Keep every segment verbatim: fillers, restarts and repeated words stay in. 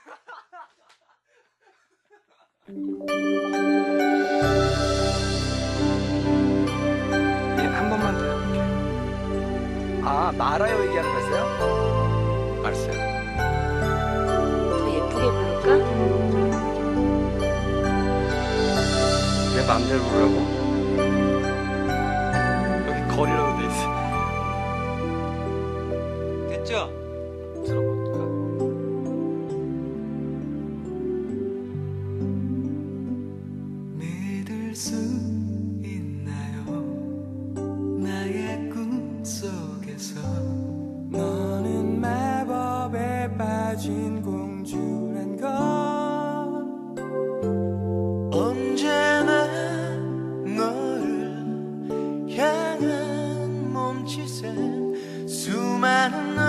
예, 한 번만 더 해볼게요. 아, 말아요 얘기하는 거였어요? 알았어요. 더 예쁘게 부를까? 내 맘대로 부르라고? 여기 거리라고 돼 있어. 됐죠? 들어볼까? 믿을 수 있나요? 나의 꿈속에서 너는 마법에 빠진 공주란 걸. 언제나 너를 향한 몸짓엔 수많은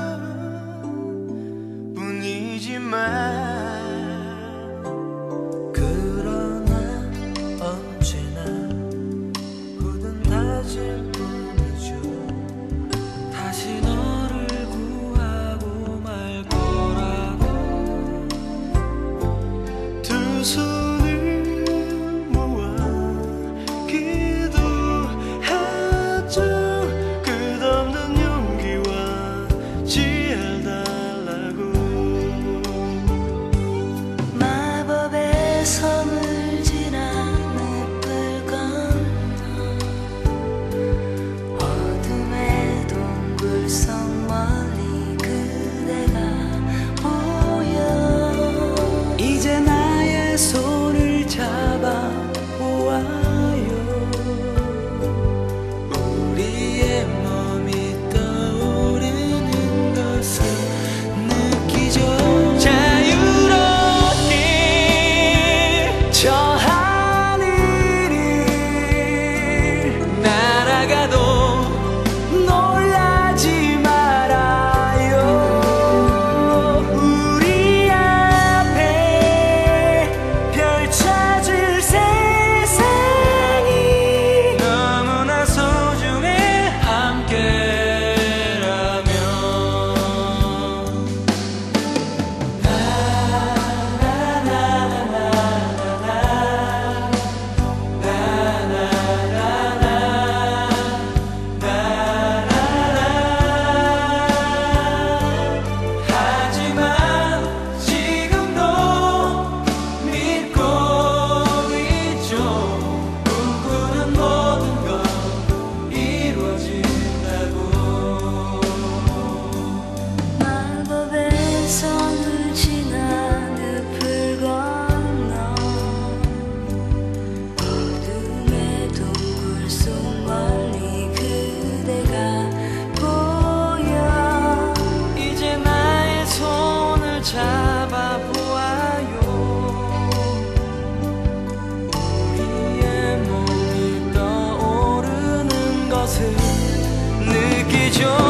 어려움 뿐이지만, 그러나 언제나 굳은 다짐 뿐이죠. 다시 너를 구하고 말 거라고. 두 손을 모아 기도하죠. 끝없는 용기와 지혜를 달라고. 마법의 섬을 지나 늪을 건너 어둠의 동굴 속 멀리 그대가 보여. 이제 나의 손을 잡아 보아요. 우리의 몸이 떠오르는 것을 느끼죠. 자유롭게 저 하늘을 날아가도 놀라지 말아요. 우리 앞에 펼쳐질 세상이 너무나 소중해 함께라면. 하지만 지금도 믿고 있죠. 꿈꾸는 모든 건 이루어진다고. 마법의 섬을 지나 늪을 건너 어둠의 동굴 속 멀리 그대가 보여. 이제 나의 손을 잡아 보아요. 우리의 몸이 떠오르는 것을 느끼죠.